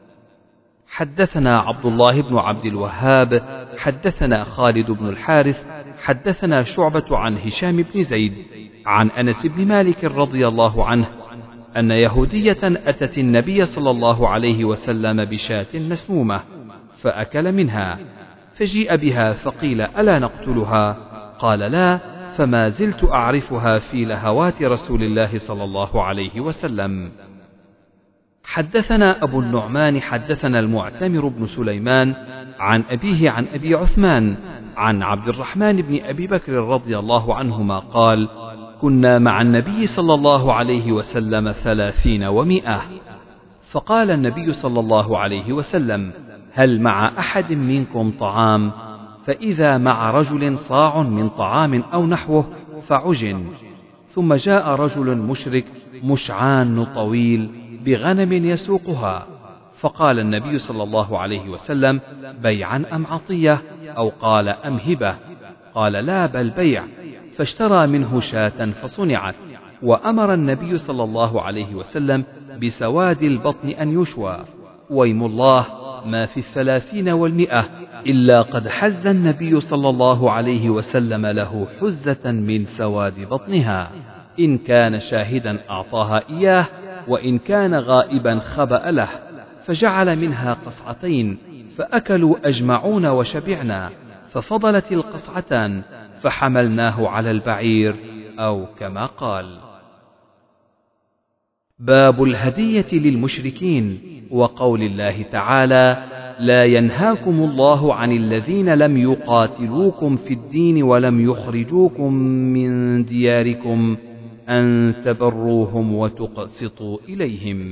حدثنا عبد الله بن عبد الوهاب حدثنا خالد بن الحارث حدثنا شعبة عن هشام بن زيد عن أنس بن مالك رضي الله عنه أن يهودية أتت النبي صلى الله عليه وسلم بشاة مسمومة فأكل منها، فجيء بها فقيل ألا نقتلها؟ قال لا، فما زلت أعرفها في لهوات رسول الله صلى الله عليه وسلم. حدثنا أبو النعمان حدثنا المعتمر بن سليمان عن أبيه عن أبي عثمان عن عبد الرحمن بن أبي بكر رضي الله عنهما قال كنا مع النبي صلى الله عليه وسلم 30 و100، فقال النبي صلى الله عليه وسلم هل مع أحد منكم طعام؟ فإذا مع رجل صاع من طعام أو نحوه فعجن. ثم جاء رجل مشرك مشعان طويل بغنم يسوقها، فقال النبي صلى الله عليه وسلم بيعا أم عطية؟ أو قال أم هبة؟ قال لا بل بيع، فاشترى منه شاة فصنعت، وأمر النبي صلى الله عليه وسلم بسواد البطن أن يشوى. ويم الله ما في 30 و100 إلا قد حز النبي صلى الله عليه وسلم له حزة من سواد بطنها، إن كان شاهدا أعطاها إياه، وإن كان غائبا خبأ له، فجعل منها قصعتين، فأكلوا أجمعون وشبعنا، ففضلت القصعتان فحملناه على البعير، أو كما قال. باب الهدية للمشركين، وقول الله تعالى: لا ينهاكم الله عن الذين لم يقاتلوكم في الدين ولم يخرجوكم من دياركم أن تبروهم وتقسطوا إليهم.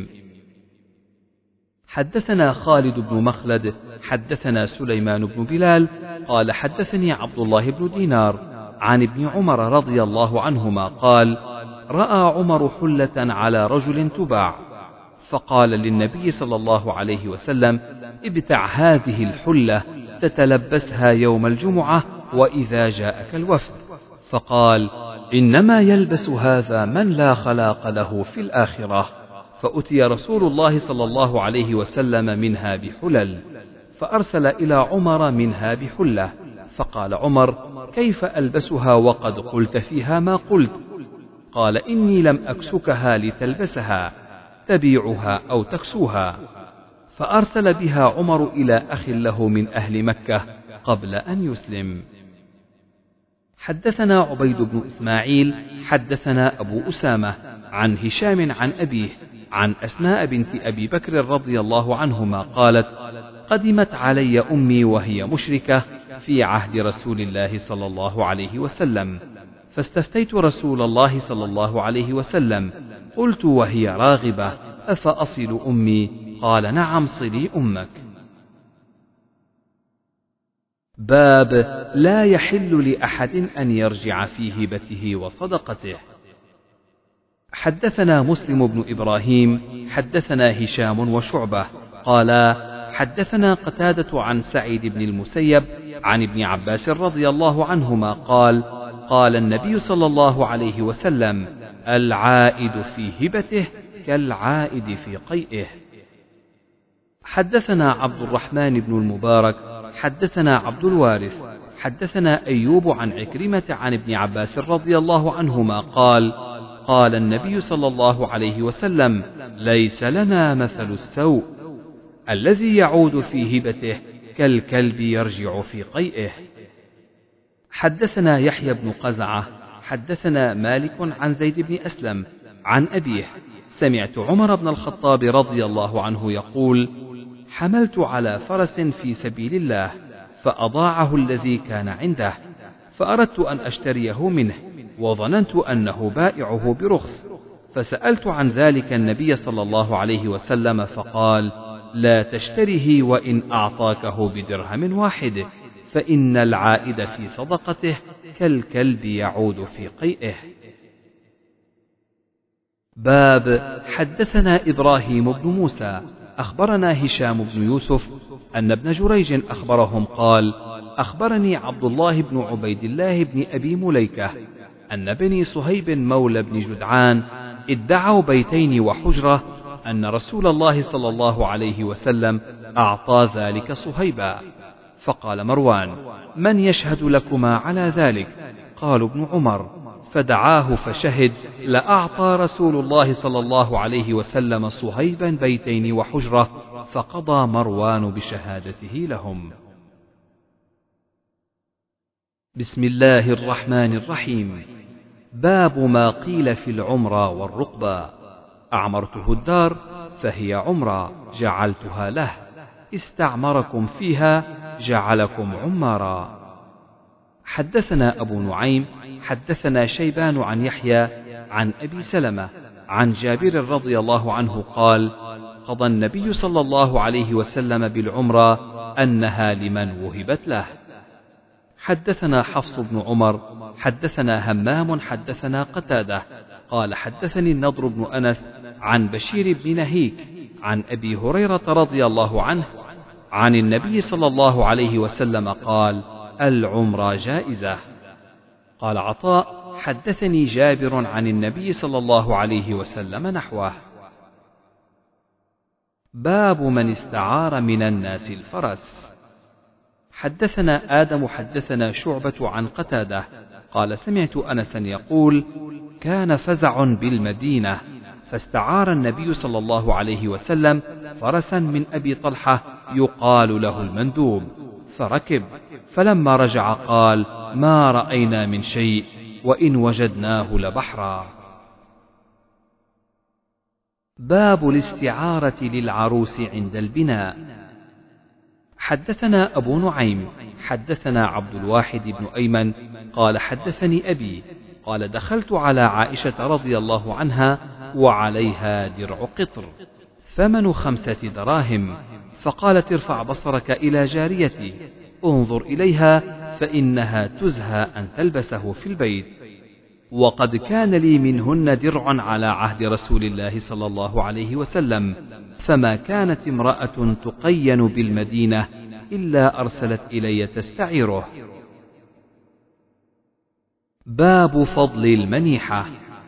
حدثنا خالد بن مخلد حدثنا سليمان بن بلال قال حدثني عبد الله بن دينار عن ابن عمر رضي الله عنهما قال: رأى عمر حلة على رجل تباع، فقال للنبي صلى الله عليه وسلم: ابتع هذه الحلة تتلبسها يوم الجمعة وإذا جاءك الوفد. فقال: إنما يلبس هذا من لا خلاق له في الآخرة. فأتي رسول الله صلى الله عليه وسلم منها بحلل، فأرسل إلى عمر منها بحلة، فقال عمر: كيف ألبسها وقد قلت فيها ما قلت؟ قال: إني لم أكسكها لتلبسها، تبيعها أو تكسوها. فأرسل بها عمر إلى أخ له من أهل مكة قبل أن يسلم. حدثنا عبيد بن إسماعيل حدثنا أبو أسامة عن هشام عن أبيه عن أسماء بنت أبي بكر رضي الله عنهما قالت: قدمت علي أمي وهي مشركة في عهد رسول الله صلى الله عليه وسلم، فاستفتيت رسول الله صلى الله عليه وسلم، قلت وهي راغبة: أفأصل أمي؟ قال: نعم، صلي أمك. باب لا يحل لأحد أن يرجع في هبته وصدقته. حدثنا مسلم بن إبراهيم حدثنا هشام وشعبة قال حدثنا قتادة عن سعيد بن المسيب عن ابن عباس رضي الله عنهما قال: قال النبي صلى الله عليه وسلم: العائد في هبته كالعائد في قيئه. حدثنا عبد الرحمن بن المبارك حدثنا عبد الوارث حدثنا أيوب عن عكرمة عن ابن عباس رضي الله عنهما قال: قال النبي صلى الله عليه وسلم: ليس لنا مثل السوء، الذي يعود في هبته كالكلب يرجع في قيئه. حدثنا يحيى بن قزعة حدثنا مالك عن زيد بن أسلم عن أبيه: سمعت عمر بن الخطاب رضي الله عنه يقول: حملت على فرس في سبيل الله، فأضاعه الذي كان عنده، فأردت أن أشتريه منه، وظننت أنه بائعه برخص، فسألت عن ذلك النبي صلى الله عليه وسلم، فقال: لا تشتره وإن أعطاكه بدرهم واحد، فإن العائد في صدقته كالكلب يعود في قيئه. باب حدثنا إبراهيم بن موسى أخبرنا هشام بن يوسف أن ابن جريج أخبرهم قال: أخبرني عبد الله بن عبيد الله بن أبي مليكة أن بني صهيب مولى بن جدعان ادعوا بيتين وحجرة أن رسول الله صلى الله عليه وسلم أعطى ذلك صهيبا. فقال مروان: من يشهد لكما على ذلك؟ قالوا: ابن عمر. فدعاه فشهد: لأعطى رسول الله صلى الله عليه وسلم صهيبا بيتين وحجرة، فقضى مروان بشهادته لهم. بسم الله الرحمن الرحيم. باب ما قيل في العمرة والرقبة. أعمرته الدار فهي عمرة جعلتها له، استعمركم فيها جعلكم عمارا. حدثنا أبو نعيم حدثنا شيبان عن يحيى عن أبي سلمة عن جابر رضي الله عنه قال: قضى النبي صلى الله عليه وسلم بالعمرة أنها لمن وهبت له. حدثنا حفص بن عمر حدثنا همام حدثنا قتادة قال حدثني النضر بن أنس عن بشير بن نهيك عن أبي هريرة رضي الله عنه عن النبي صلى الله عليه وسلم قال: العمرة جائزة. قال عطاء: حدثني جابر عن النبي صلى الله عليه وسلم نحوه. باب من استعار من الناس الفرس. حدثنا آدم حدثنا شعبة عن قتادة قال: سمعت أنسا يقول: كان فزع بالمدينة، فاستعار النبي صلى الله عليه وسلم فرسا من أبي طلحة يقال له المندوب، فركب، فلما رجع قال: ما رأينا من شيء، وإن وجدناه لبحرا. باب الاستعارة للعروس عند البناء. حدثنا أبو نعيم حدثنا عبد الواحد بن أيمن قال: حدثني أبي قال: دخلت على عائشة رضي الله عنها وعليها درع قطر ثمن 5 دراهم، فقالت: ارفع بصرك إلى جاريتي انظر إليها فإنها تزهى أن تلبسه في البيت. وقد كان لي منهن درع على عهد رسول الله صلى الله عليه وسلم، فما كانت امرأة تقين بالمدينة إلا أرسلت إلي تستعيره. باب فضل المنيحة.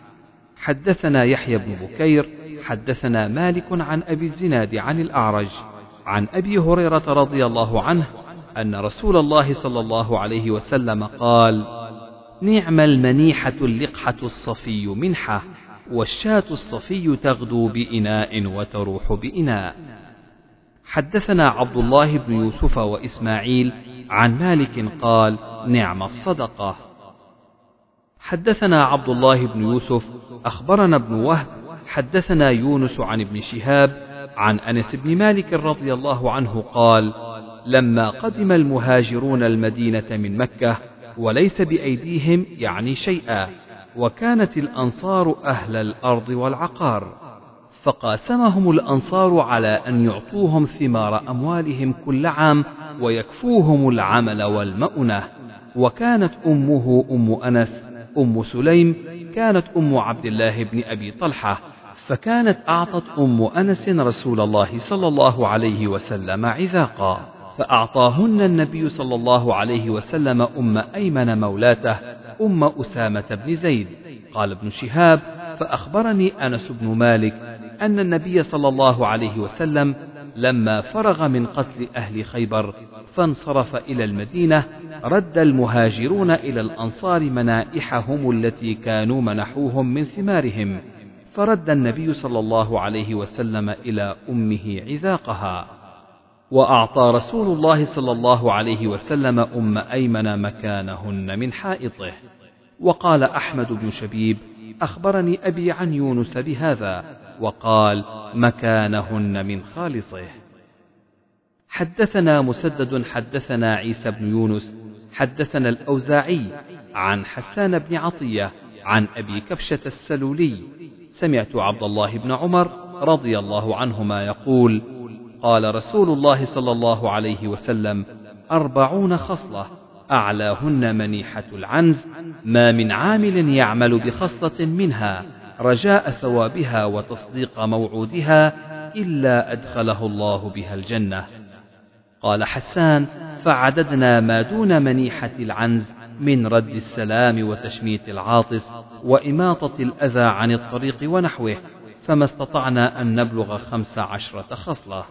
حدثنا يحيى بن بكير حدثنا مالك عن أبي الزناد عن الأعرج عن أبي هريرة رضي الله عنه أن رسول الله صلى الله عليه وسلم قال: نعم المنيحة اللقحة الصفي منحة، والشاة الصفي تغدو بإناء وتروح بإناء. حدثنا عبد الله بن يوسف وإسماعيل عن مالك قال: نعم الصدقة. حدثنا عبد الله بن يوسف أخبرنا ابن وهب حدثنا يونس عن ابن شهاب عن أنس بن مالك رضي الله عنه قال: لما قدم المهاجرون المدينة من مكة وليس بأيديهم يعني شيئا، وكانت الأنصار أهل الأرض والعقار، فقاسمهم الأنصار على أن يعطوهم ثمار أموالهم كل عام ويكفوهم العمل والمؤنة. وكانت أمه أم أنس أم سليم كانت أم عبد الله بن أبي طلحة، فكانت أعطت أم أنس رسول الله صلى الله عليه وسلم عذاقا، فأعطاهن النبي صلى الله عليه وسلم أم أيمن مولاته أم أسامة بن زيد. قال ابن شهاب: فأخبرني أنس بن مالك أن النبي صلى الله عليه وسلم لما فرغ من قتل أهل خيبر فانصرف إلى المدينة رد المهاجرون إلى الأنصار منائحهم التي كانوا منحوهم من ثمارهم، فرد النبي صلى الله عليه وسلم إلى أمه عذاقها، وأعطى رسول الله صلى الله عليه وسلم أم أيمن مكانهن من حائطه. وقال أحمد بن شبيب: أخبرني أبي عن يونس بهذا، وقال: مكانهن من خالصه. حدثنا مسدد حدثنا عيسى بن يونس حدثنا الأوزاعي عن حسان بن عطية عن أبي كبشة السلولي سمعت عبد الله بن عمر رضي الله عنهما يقول: قال رسول الله صلى الله عليه وسلم: 40 خصلة أعلاهن منيحة العنز، ما من عامل يعمل بخصلة منها رجاء ثوابها وتصديق موعودها إلا أدخله الله بها الجنة. قال حسان: فعددنا ما دون منيحة العنز من رد السلام وتشميت العاطس وإماطة الأذى عن الطريق ونحوه، فما استطعنا أن نبلغ 15 خصلة.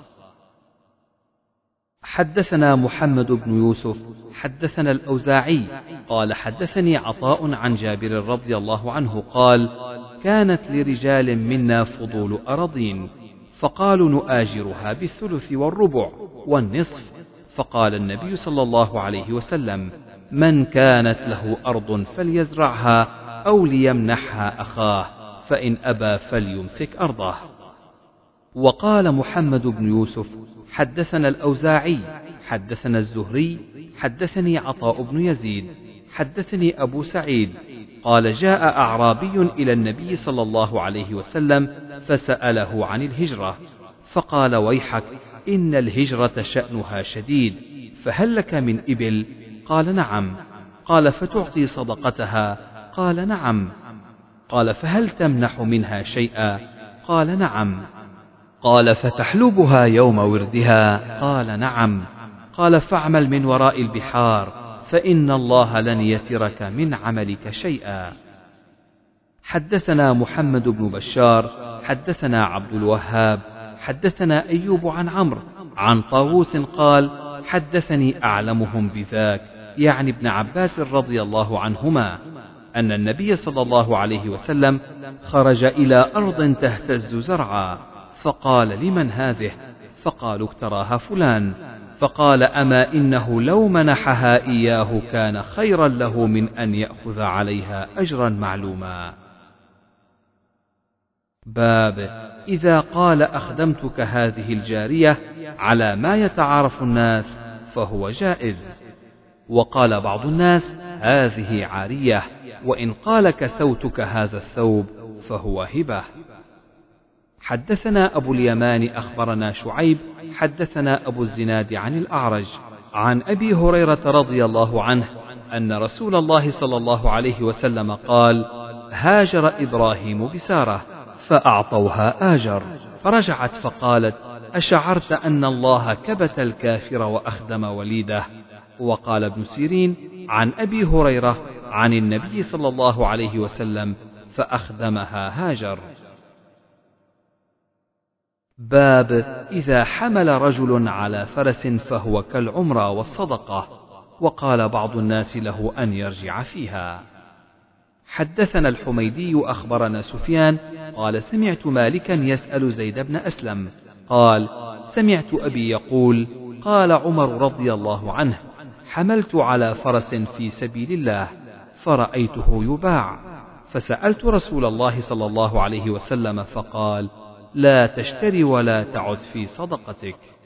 حدثنا محمد بن يوسف حدثنا الأوزاعي قال: حدثني عطاء عن جابر رضي الله عنه قال: كانت لرجال منا فضول أراضين، فقالوا نؤاجرها بالثلث والربع والنصف، فقال النبي صلى الله عليه وسلم: من كانت له أرض فليزرعها أو ليمنحها أخاه، فإن أبى فليمسك أرضه. وقال محمد بن يوسف: حدثنا الأوزاعي حدثنا الزهري حدثني عطاء بن يزيد حدثني أبو سعيد قال: جاء أعرابي إلى النبي صلى الله عليه وسلم فسأله عن الهجرة، فقال: ويحك، إن الهجرة شأنها شديد، فهل لك من إبل؟ قال: نعم. قال: فتعطي صدقتها؟ قال: نعم. قال: فهل تمنح منها شيئا؟ قال: نعم. قال: فتحلبها يوم وردها؟ قال: نعم. قال: فاعمل من وراء البحار فإن الله لن يترك من عملك شيئا. حدثنا محمد بن بشار حدثنا عبد الوهاب حدثنا أيوب عن عمرو عن طاووس قال حدثني أعلمهم بذاك يعني ابن عباس رضي الله عنهما أن النبي صلى الله عليه وسلم خرج إلى أرض تهتز زرعا فقال لمن هذه؟ فقالوا اكتراها فلان. فقال أما إنه لو منحها إياه كان خيرا له من أن يأخذ عليها أجرا معلوما. باب إذا قال أخدمتك هذه الجارية على ما يتعارف الناس فهو جائز. وقال بعض الناس هذه عارية، وإن قال كسوتك هذا الثوب فهو هبة. حدثنا أبو اليمان أخبرنا شعيب حدثنا أبو الزناد عن الأعرج عن أبي هريرة رضي الله عنه أن رسول الله صلى الله عليه وسلم قال هاجر إبراهيم بسارة فأعطوها آجر، فرجعت فقالت أشعرت أن الله كبت الكافر وأخدم وليده. وقال ابن سيرين عن أبي هريرة عن النبي صلى الله عليه وسلم فأخدمها هاجر. باب إذا حمل رجل على فرس فهو كالعمرة والصدقة. وقال بعض الناس له أن يرجع فيها. حدثنا الحميدي أخبرنا سفيان قال سمعت مالكا يسأل زيد بن أسلم قال سمعت أبي يقول قال عمر رضي الله عنه حملت على فرس في سبيل الله فرأيته يباع فسألت رسول الله صلى الله عليه وسلم فقال لا تشتري ولا تعد في صدقتك.